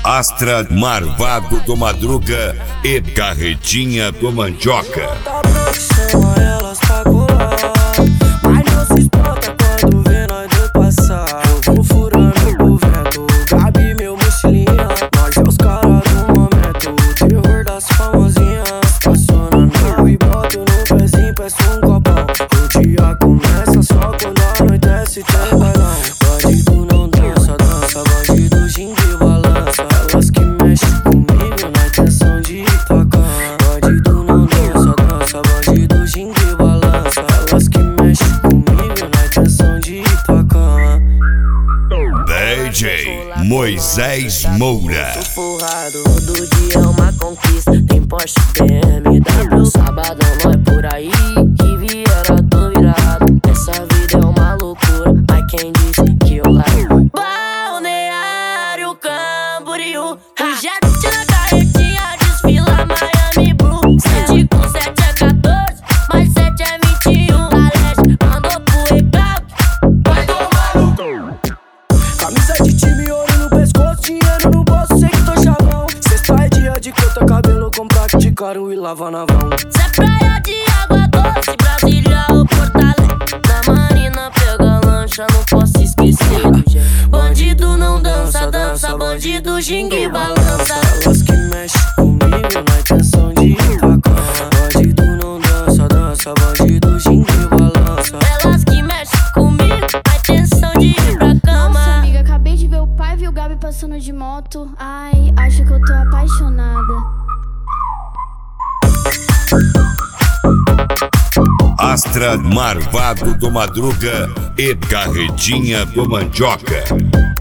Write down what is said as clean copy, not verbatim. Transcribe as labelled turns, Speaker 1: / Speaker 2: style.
Speaker 1: Astra, Marvado do Madruga e Carretinha do Mandioca.
Speaker 2: Chama elas pra colar, mas não se espanta quando vê nós dois passar. Eu vou furando o vento, Gabi meu mochilinha. Nós é os caras do momento, o terror das famosinhas. Estaciona no e boto no pezinho, peço um copão. O dia começa só quando anoitece, tem bailão. Bandido não dança, dança, bandido gingue balança. Elas que mexem comigo na intenção de tocar. Bandido não dança, dança, bandido gingue balança. Elas que mexem comigo na intenção de tocar.
Speaker 1: DJ Moisés Moura.
Speaker 2: Sou forrado, todo dia é uma conquista. Tem Porsche, BMW, sabadão nós por aí. Que Riviera, tô virado. Essa vida é uma loucura, mas quem disse que eu largo? Balneário Camboriú, o jet na carretinha desfila Miami Blue. 7 com 7 é 14, mais 7 é 21. A leste mandou pro recalque, vai tomar no cu. Camisa de time, ouro no pescoço, dinheiro no bolso, sei que tô chavão. Sexta é dia de cortar cabelo, comprar de caro e lavar na vão. Cê é praia de água doce, Brasília ou Porto Alegre. Na marina pega lancha, não posso esquecer do jeito. Bandido não dança, dança, bandido gingue balança. Elas que mexem comigo na intenção de tocar. Bandido não dança, dança, bandido gingue balança. Elas que mexem comigo na intenção de ir pra cama.
Speaker 3: Nossa, amiga, acabei de ver o pai e o Gabi passando de moto. Ai, acho que eu tô apaixonada.
Speaker 1: Astra, Marvado do Madruga e Carretinha do Mandioca.